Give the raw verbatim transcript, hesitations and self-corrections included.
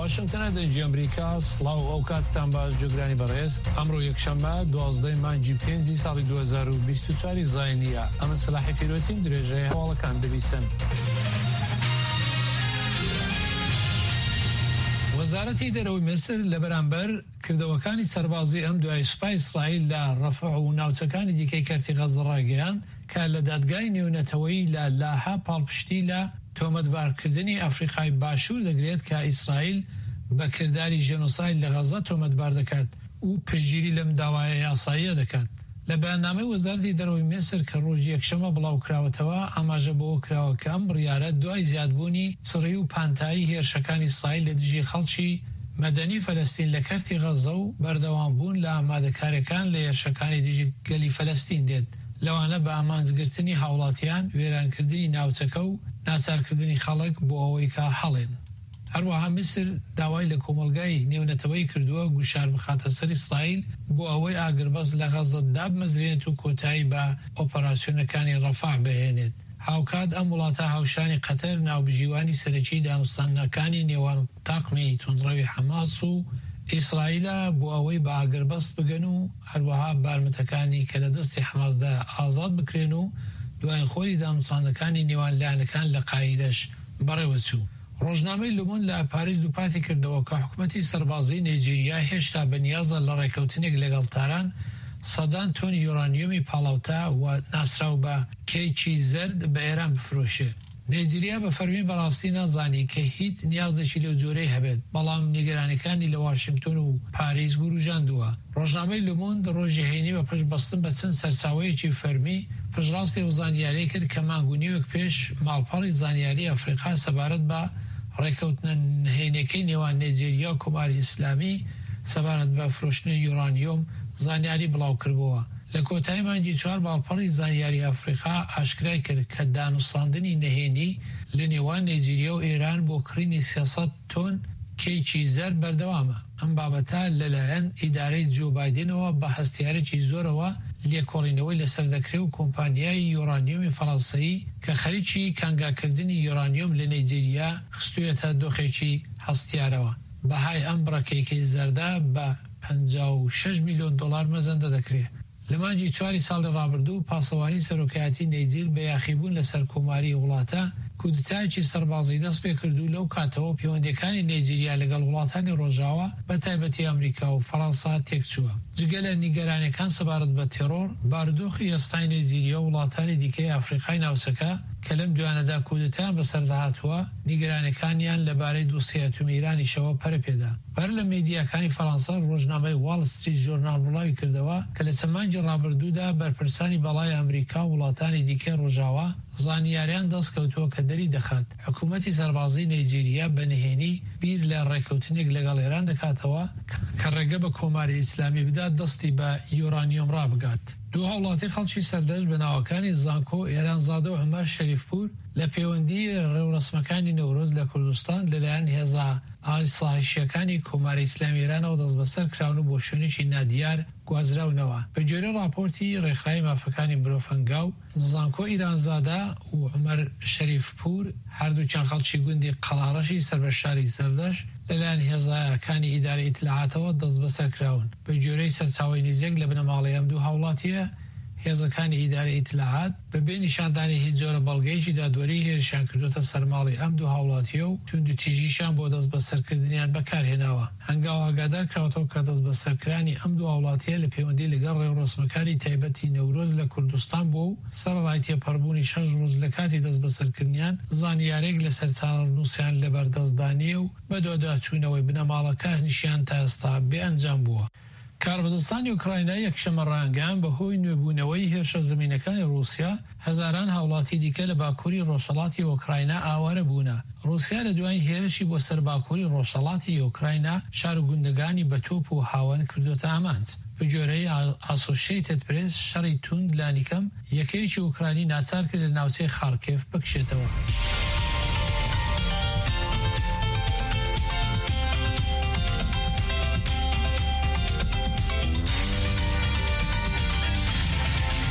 واشنگتن دەنجی ئەمریکا سڵاو ئەو کاتتان باش جۆگرانی بەڕێز ئەمڕۆ یەکشەممە دوازدەی مانگی پێنجی ساڵی دوو هەزار و بیست و چوار زاینیە ئەمە سلاحی پیرۆتیم درێژەیە هەواڵەکان دەبیسن. وەزارەتی دەرەوەی میسر لە بەرامبەر کردەوەکانی سەربازی ئەم دوای سوپای ئیسرائیل لە ڕەفع و ناوچەکانی دیکەی کەرتی غەزە ڕاگەیاند کە لە دادگای نێونەتەوەیی لە لاها پاڵپشتی لە تۆمەتبارکردنی ئەفریقای باشوور دەگرێت کە ئیسرائیل بە کردداری ژێنۆساید لە غەزە تۆمەتبار دەکات و پشتگیری لەم داوایە یاساییە دەکات. لە بەیاننامەی وەزارەتی دەرەوەی میسر کە ڕۆژی یەکشەمە بڵاوکراوەتەوە ئاماژە بەوە کراوە کە ئەم بڕیارە دوای زیادبوونی چڕی و پانتایی هێرشەکانی ئیسرائیل لە دژی خەڵکی مەدەنی فەلەستین لە کەرتی غەزە و بەردەوامبوون لە ئامادەکاریەکان لە هێرشەکانی دژی گەلی فەلەستین دێت، لەوانە بە ئامانجگرتنی هاوڵاتیان، وێرانکردنی ناوچەکە و ناچارکردنی خەڵک بۆ ئەوەی کە هەڵێن. هەروەها میسر داوای لە کۆمەلگای نێونەتەوەی کردووە گوشار بخاتە سەر ئیسرائیل بۆ ئەوەی ئاگربەز لە غەزە دابمەزرێنێت و کۆتایی بە ئۆپەراسیۆنەکانی ڕەفاع بهێنێت. هاوکات ئەم وڵاتە هاوشانی قەتەر ناوبژیوانی سەرەکی دانوستانەکانی نێوان تاقمی تونڕەوی حەماس و ئیسرائیلە بۆ ئەوەی بە ئاگربەست بگەن و هەروەها بارمتەکانی کە لە دەستی حەماسدا ئازاد بکرێن و دوای خۆری دانوستانەکانی نێوان لایەنەکان لە قایلەش بەڕێوەچوو. ڕۆژنامەی لومۆند لە پاریس دووپاتی کردەوە کە حکوومەتی سەربازی نایجیریا هێشتا بەنیازە لە ڕێکەوتنێک لەگەڵ تاران سەدان تۆن یۆرانیۆمی پاڵاوتا و ناسراو بە کەیکی زەرد بە ئێران بفرۆشێ. نایجیریا بە فەرمی بەڕاستی نازانی کە هیچ نیازێکی لەو جۆرەی هەبێت، بەڵام نیگەرانیەکانی لە واشنگتن و پاریس گوروژاندووە. ڕۆژنامەی لومۆند ڕۆژی هەینی بە پشت بەستن بە چەند سەرچاوەیەکی فەرمی پشتڕاستی و زانیاری کرد کە مانگونیوەک پێش ماڵپەڕی زانیاری ئەفریقا سەبارەت بە ڕێکەوتنە نهێنیەکەی نێوان نایجیریا و کۆماری ئیسلامی سەبارەت بە فرۆشتنی یۆرانیۆم زانیاری بڵاو کردبووە. لە کۆتایی مانگی چوار باڵپەڕی زانیاری ئەفریقا ئاشکرای کرد کە دانوستاندنی نهێنی لە نێوان نایجیریا و ئێران بۆ کڕینی سێسەد تۆن کەیکی زەرد بەردەوامە. ئەم بابەتە لەلایەن ئیدارەی جو بایدنەوە بە هەستیارێکی زۆرەوە لێکۆڵینەوەی لەسەر دەکرێت و کۆمپانیای یۆرانیۆمی فەڕەنسایی کە خەریکی کانگاکردنی یۆرانیۆم لە نایجیریا خستوویەتە دۆخێکی هەستیارەوە. بەهای ئەم بڕەکەیەکی زەردە بە پەنجا و شەش میلیۆن دۆلار مەزەندە دەکرێت. لە مانگی چواری ساڵی ڕابردوو پاسەوانی سەرۆکایەتی نایجیر بە یاخیبوون لەسەر کۆماری وڵاتە کودتایەکی سەربازی دەست پێ کردو. لەو کاتەوە پەیوەندیەکانی نایجیریا لەگەڵ وڵاتانی ڕۆژاوە بە تایبەتی ئەمریکا و فەڕەنسا تێکچووە. جگە لە نیگەرانیەکان سەبارەت بە تێرۆر، بارودۆخی ئێستای نایجیریا و وڵاتانی دیکەی ئەفریقای ناوچەکە کە لەم دوانەدا کودتایان بەسەرداهاتووە نیگەرانیەکانیان لەبارەی دۆسیە ئەتۆمیرانیشەوە پەرەپێدا. بەر لە میدیاکانی فەڕەنسا ڕۆژنامەی واڵ ستریت ژۆرنال بڵاوی کردەوە کە لە چەمانگی ڕابردوودا بەرپرسانی بەڵای ئەمریکا و وڵاتانی دیکەی ڕۆژاوە زانیاریان دەستکەوتووە کە دەری دەخات حکوومەتی سەربازی نایجیریا بە نهێنی بیر لە ڕێکەوتنێک لەگەڵ ئێران دەکاتەوە کە ڕێگە بە کۆماری ئیسلامی بدات دەستی بە یۆرانیۆم ڕابگات. دوو هاوڵاتی خەڵکی سەردەشت بە ناوەکانی زانکۆ، ئێرانزادە و عومەر شەریفپور لە پەیوەندی ڕێوڕسمەکانی نەورۆز لە کوردستان لەلایەن هێزە ئاسایشیەکانی کۆماری ئیسلامی ئێرانەوە دەست بەسەر کراون و بۆ شوێنێکی نادیار گوازراونەوە. بە جۆرە راپۆرتی ڕێکخراوی مافەکانی مرۆڤەنگاو، زانکۆ ئیرانزادە و عومەر شەریفپور هەردووچیان خەڵکی گوندی قەڵاڕەشی سەربەشاری سەردەشت لەلایەن هێزەکانی ئیدارەی ئیتلاعاتەوە دەست بەسەر کراون. بە جۆرەی سەرچاوی نزیک لە بنەماڵی ئەم دوو هاوڵاتیە هێزەکانی ئیدارەی ئیتلاعات بەبێ نیشاندانی هیچ جۆرە بەڵگەیەکی دادوەری هێرشیان کردوتە سەرماڵی ئەم دوو هاوڵاتیە و توندوتیژیشان بۆ دەست بەسەرکردنیان بەکارهێناوە. هەنگاو ئاگادار کراوەتەوە کە دەست بەسەرکرانی ئەم دوو هاوڵاتیە لە پەیوەندی لەگەڵ ڕێوڕسمەکانی تایبەتی نەورۆز لە کوردستان بۆ و سەرەڕای تێپەڕبوونی شەش ڕۆژ لە کاتی دەست بەسەرکردنیان زانیارێک لەسەر چارەنووسیان لەبەردەستدانیە و بە دواداچوونەوەی بنەماڵەکە نیشیان تا ئێستا بێئەنجام بووە. کاربدەستانی ئوکراینای یەکشەمە ڕایانگەیاند بەهۆی نوێبوونەوەی هێرشە زمینەکانی رووسیا هەزاران هاوڵاتی دیکە لە باکووری ڕۆژهەڵاتی ئوکراینا ئاوارە بوونە. رووسیا لە دوای هێرشی بۆ سەر باکووری ڕۆژهەڵاتی ئوکراینا شار و گوندەکانی بە تۆپ و هاون کردوتە ئامانج. بە جۆرەی ئاسۆشییتد پرێس شەڕی توند لانیکەم یەکەیەکی ئوکرانی ناچار کرد لە ناوچەی خارکێف بکشێتەوە.